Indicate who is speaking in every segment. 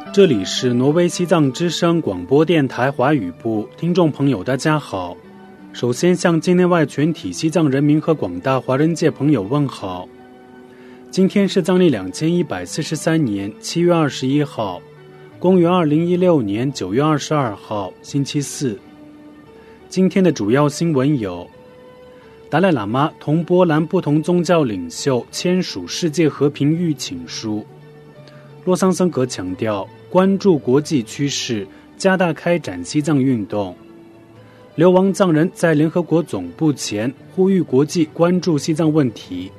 Speaker 1: 这里是挪威西藏之声广播电台华语部，听众朋友大家好。首先向境内外全体西藏人民和广大华人界朋友问好。今天是藏历2143年7月21号，公元2016年9月22号，星期四。今天的主要新闻有：达赖喇嘛同波兰不同宗教领袖签署世界和平预请书。洛桑森格强调关注国际趋势，加大开展西藏运动。流亡藏人在联合国总部前呼吁国际关注西藏问题。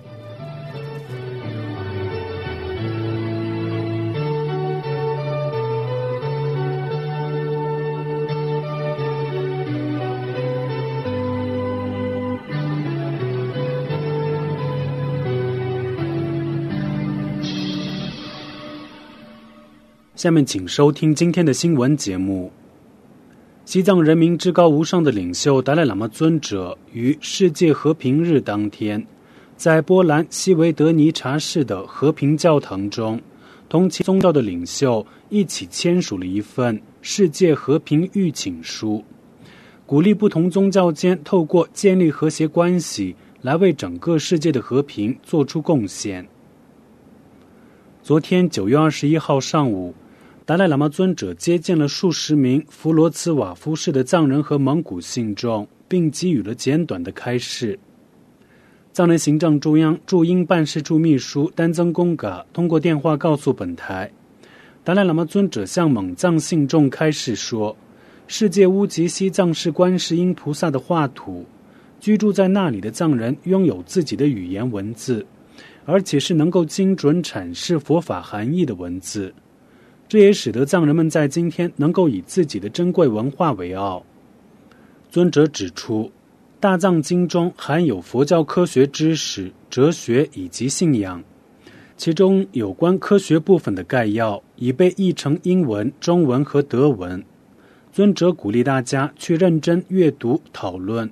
Speaker 1: 下面请收听今天的新闻节目。西藏人民至高无上的领袖达赖喇嘛尊者于世界和平日当天，在波兰西维德尼察市的和平教堂中，同其宗教的领袖一起签署了一份世界和平预请书，鼓励不同宗教间透过建立和谐关系来为整个世界的和平做出贡献。昨天9月21号上午，达赖喇嘛尊者接见了数十名弗罗茨瓦夫市的藏人和蒙古信众，并给予了简短的开示。藏人行政中央驻英办事处秘书丹增贡嘎通过电话告诉本台，达赖喇嘛尊者向蒙藏信众开示说，世界屋脊西藏是观世音菩萨的画土，居住在那里的藏人拥有自己的语言文字，而且是能够精准阐释佛法含义的文字。这也使得藏人们在今天能够以自己的珍贵文化为傲。尊者指出，大藏经中含有佛教科学知识、哲学以及信仰，其中有关科学部分的概要已被译成英文、中文和德文。尊者鼓励大家去认真阅读、讨论。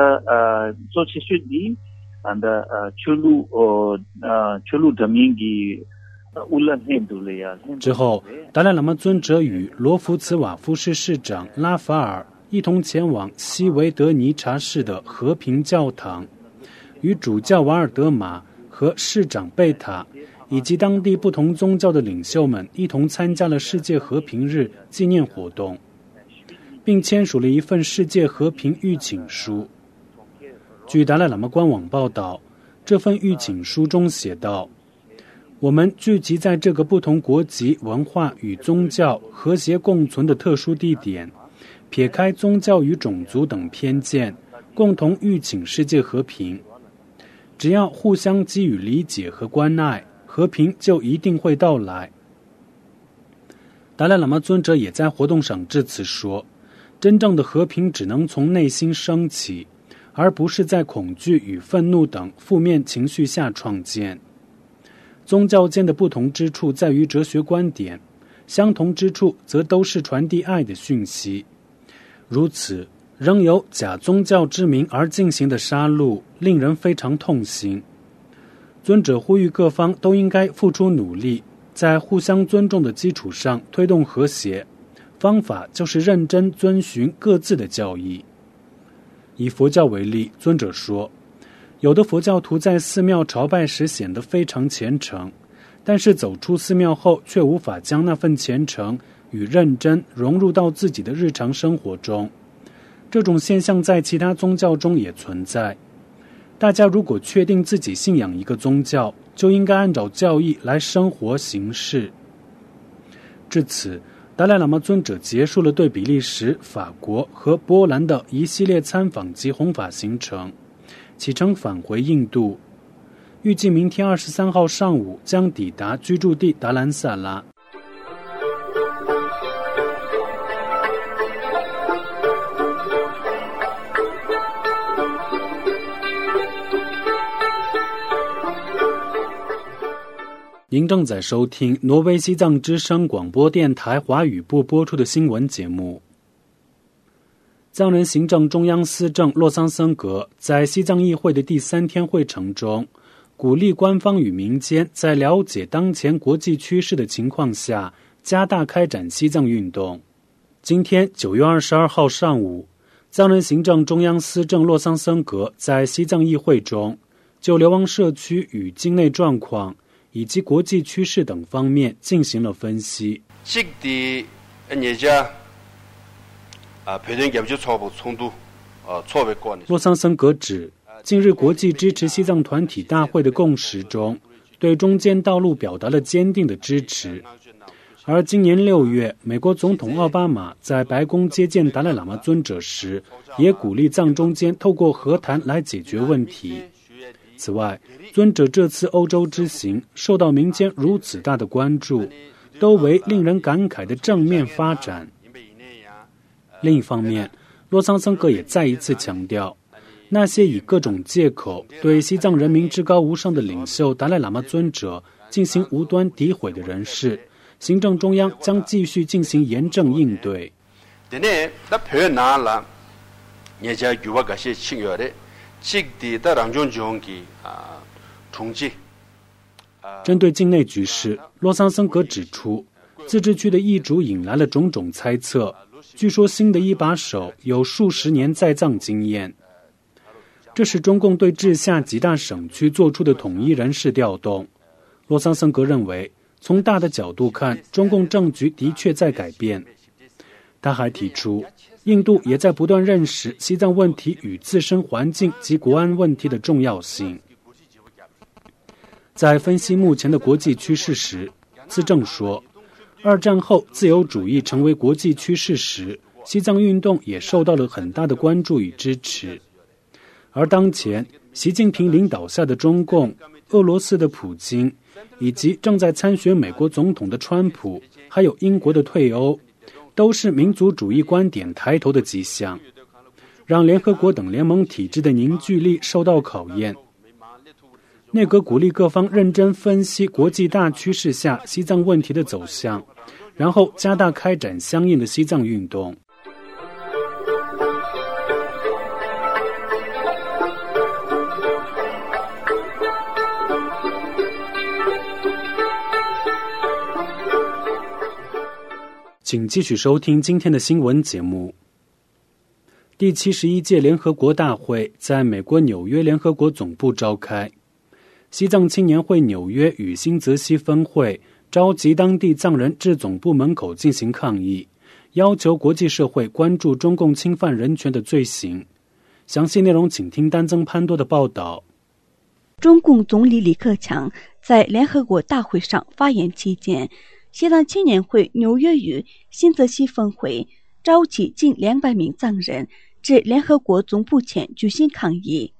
Speaker 1: 之后，达赖喇嘛尊者与罗弗茨瓦夫市市长拉法尔一同前往西维德尼察市的和平教堂，与主教瓦尔德玛和市长贝塔以及当地不同宗教的领袖们一同参加了世界和平日纪念活动，并签署了一份世界和平预请书。据达赖喇嘛官网报道，这份预请书中写道，我们聚集在这个不同国籍、文化与宗教和谐共存的特殊地点，撇开宗教与种族等偏见，共同预请世界和平。只要互相给予理解和关爱，和平就一定会到来。达赖喇嘛尊者也在活动上致辞说，真正的和平只能从内心升起，而不是在恐惧与愤怒等负面情绪下创建。宗教间的不同之处在于哲学观点，相同之处则都是传递爱的讯息。如此，仍有假宗教之名而进行的杀戮，令人非常痛心。尊者呼吁各方都应该付出努力，在互相尊重的基础上推动和谐，方法就是认真遵循各自的教义。以佛教为例，尊者说，有的佛教徒在寺庙朝拜时显得非常虔诚，但是走出寺庙后却无法将那份虔诚与认真融入到自己的日常生活中。这种现象在其他宗教中也存在。大家如果确定自己信仰一个宗教，就应该按照教义来生活行事。至此，达赖喇嘛尊者结束了对比利时、法国和波兰的一系列参访及弘法行程，启程返回印度，预计明天23号上午将抵达居住地达兰萨拉。您正在收听挪威西藏之声广播电台华语部播出的新闻节目。藏人行政中央司政洛桑森格在西藏议会的第3天会程中，鼓励官方与民间在了解当前国际趋势的情况下， 加大开展西藏运动。今天9月22号上午，藏人行政中央司政洛桑森格在西藏议会中就流亡社区与境内状况以及国际趋势等方面进行了分析。洛桑森格指，近日国际支持西藏团体大会的共识中，对中间道路表达了坚定的支持。而今年6月，美国总统奥巴马在白宫接见达赖喇嘛尊者时，也鼓励藏中间透过和谈来解决问题。此外，尊者这次欧洲之行受到民间如此大的关注，都为令人感慨的正面发展。另一方面，洛桑森格也再一次强调，那些以各种借口对西藏人民至高无上的领袖达赖喇嘛尊者进行无端诋毁的人士，行政中央将继续进行严正应对。针对境内局势，洛桑森格指出，自治区的易主引来了种种猜测，据说新的一把手有数十年在藏经验。这是中共对治下几大省区做出的统一人事调动。洛桑森格认为，从大的角度看，中共政局的确在改变。他还提出，印度也在不断认识西藏问题与自身环境及国安问题的重要性。在分析目前的国际趋势时，资政说，二战后自由主义成为国际趋势时，西藏运动也受到了很大的关注与支持。而当前习近平领导下的中共、俄罗斯的普京，以及正在参选美国总统的川普，还有英国的退欧，都是民族主义观点抬头的迹象，让联合国等联盟体制的凝聚力受到考验。内阁鼓励各方认真分析国际大趋势下西藏问题的走向，然后加大开展相应的西藏运动。请继续收听今天的新闻节目。第71届联合国大会在美国纽约联合国总部召开。西藏青年会纽约与新泽西分会召集当地藏人至总部门口进行抗议，要求国际社会关注中共侵犯人权的罪行。详细内容请听丹增潘多的报道。
Speaker 2: 中共总理李克强在联合国大会上发言期间，西藏青年会纽约与新泽西分会召集近200名藏人至联合国总部前举行抗议。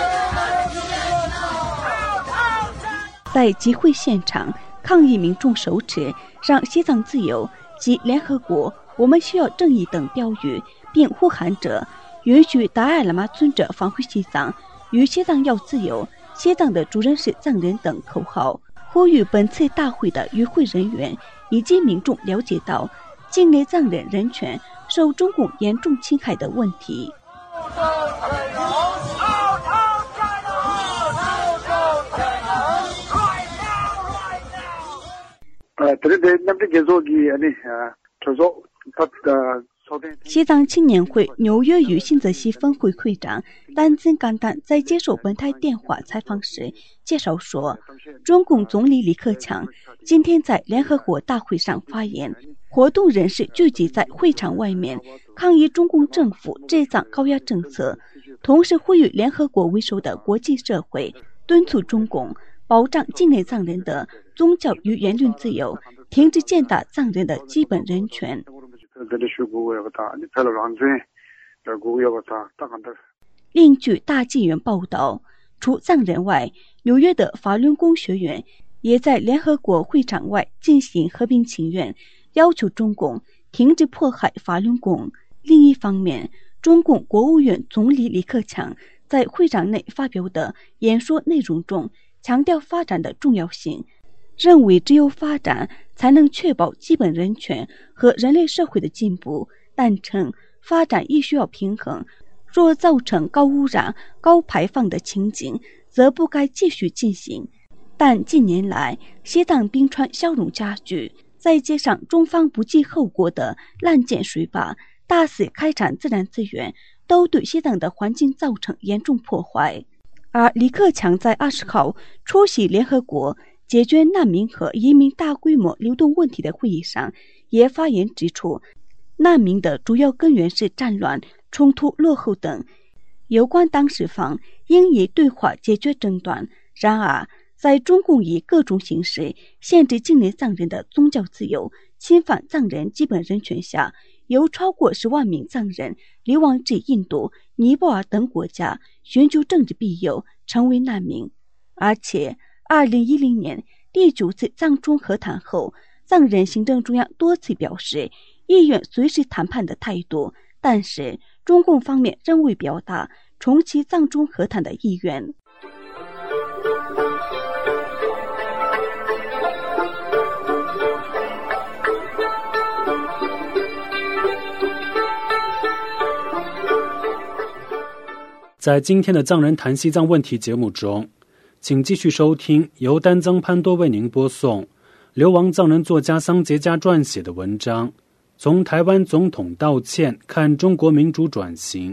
Speaker 2: 在集会现场，抗议民众手持让西藏自由及联合国我们需要正义等标语，并呼喊着允许达赖喇嘛尊者返回西藏，与西藏要自由，西藏的主人是藏人等口号，呼吁本次大会的与会人员以及民众了解到境内藏人人权受中共严重侵害的问题。西藏青年会纽约与新泽西分会会长丹增甘丹在接受本台电话采访时介绍说，中共总理李克强今天在联合国大会上发言，活动人士聚集在会场外面抗议中共政府治藏高压政策，同时呼吁联合国为首的国际社会敦促中共保障境内藏人的宗教与言论自由，停止践踏藏人的基本人权。另据大纪元报道，除藏人外，纽约的法轮功学院也在联合国会场外进行和平请愿，要求中共停止迫害法轮功。另一方面，中共国务院总理李克强在会场内发表的演说内容中强调发展的重要性，认为只有发展才能确保基本人权和人类社会的进步，但称发展亦需要平衡，若造成高污染、高排放的情景，则不该继续进行。但近年来，西藏冰川消融加剧， 再加上中方不计后果的滥建水坝，大肆开采自然资源，都对西藏的环境造成严重破坏。而李克强在20号出席联合国解决难民和移民大规模流动问题的会议上，也发言指出，难民的主要根源是战乱、冲突、落后等，有关当事方应以对话解决争端。然而，在中共以各种形式限制境内藏人的宗教自由、侵犯藏人基本人权下，有超过10万名藏人流亡至印度、尼泊尔等国家，寻求政治庇佑，成为难民。而且2010年第9次藏中和谈后，藏人行政中央多次表示意愿随时谈判的态度，但是中共方面仍未表达重启藏中和谈的意愿。
Speaker 1: 在今天的藏人谈西藏问题节目中，请继续收听由丹增潘多为您播送流亡藏人作家桑杰加撰写的文章《从台湾总统道歉看中国民主转型》。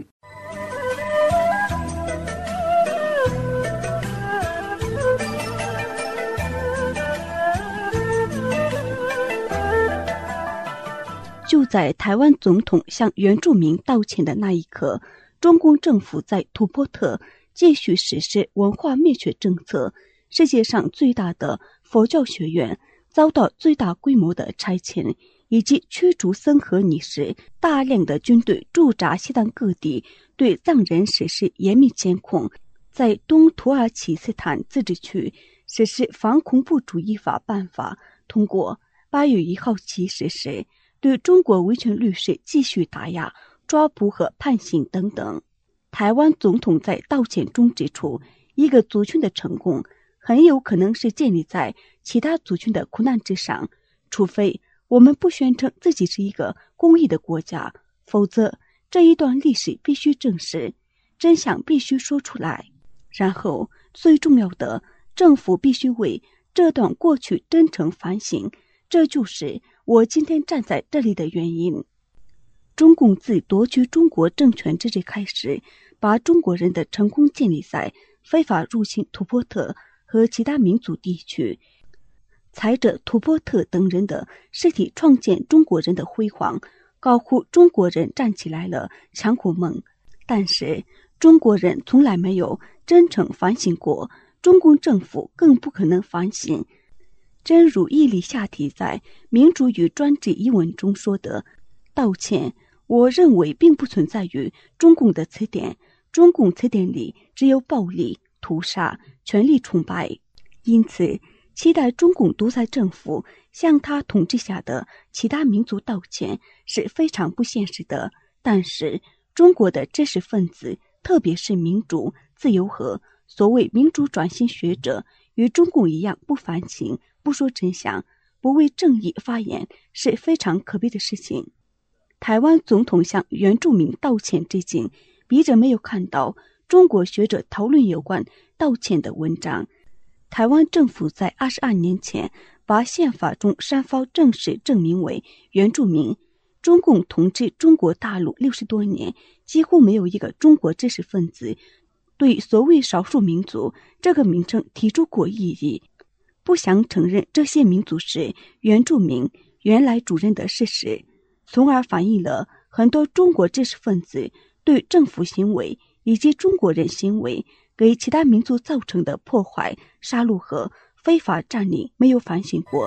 Speaker 2: 就在台湾总统向原住民道歉的那一刻，中共政府在土波特继续实施文化灭绝政策，世界上最大的佛教学院遭到最大规模的拆迁，以及驱逐僧和尼士，大量的军队驻扎西藏各地，对藏人实施严密监控，在东土耳其斯坦自治区实施反恐怖主义法办法，通过8月1号起实施，对中国维权律师继续打压、抓捕和判刑等等。台湾总统在道歉中指出，一个族群的成功很有可能是建立在其他族群的苦难之上，除非我们不宣称自己是一个公义的国家，否则这一段历史必须正视，真相必须说出来。然后最重要的，政府必须为这段过去真诚反省，这就是我今天站在这里的原因。中共自夺取中国政权之日开始，把中国人的成功建立在非法入侵土波特和其他民族地区，踩着土波特等人的尸体创建中国人的辉煌，高呼中国人站起来了，强国梦。但是中国人从来没有真诚反省过，中共政府更不可能反省。正如伊里夏提在《民主与专制》一文中说的，道歉我认为并不存在于中共的词典，中共词典里只有暴力、屠杀、权力崇拜。因此期待中共独裁政府向他统治下的其他民族道歉是非常不现实的。但是中国的知识分子，特别是民主、自由和所谓民主转型学者，与中共一样不反省、不说真相、不为正义发言，是非常可悲的事情。台湾总统向原住民道歉致敬，笔者没有看到中国学者讨论有关道歉的文章。台湾政府在22年前把宪法中山胞正式证明为原住民。中共统治中国大陆60多年，几乎没有一个中国知识分子对所谓少数民族这个名称提出过异议，不想承认这些民族是原住民原来主人的事实，从而反映了很多中国知识分子对政府行为以及中国人行为给其他民族造成的破坏、杀戮和非法占领没有反省过。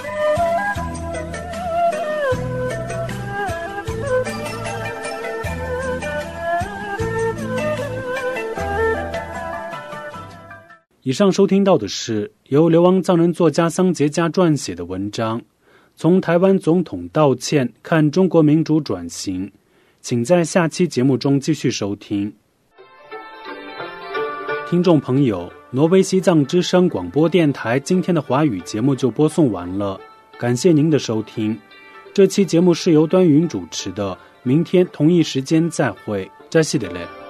Speaker 1: 以上收听到的是由流亡藏人作家桑杰加撰写的文章《从台湾总统道歉看中国民主转型》，请在下期节目中继续收听。听众朋友，挪威西藏之声广播电台今天的华语节目就播送完了，感谢您的收听。这期节目是由端云主持的，明天同一时间再会，扎西德勒。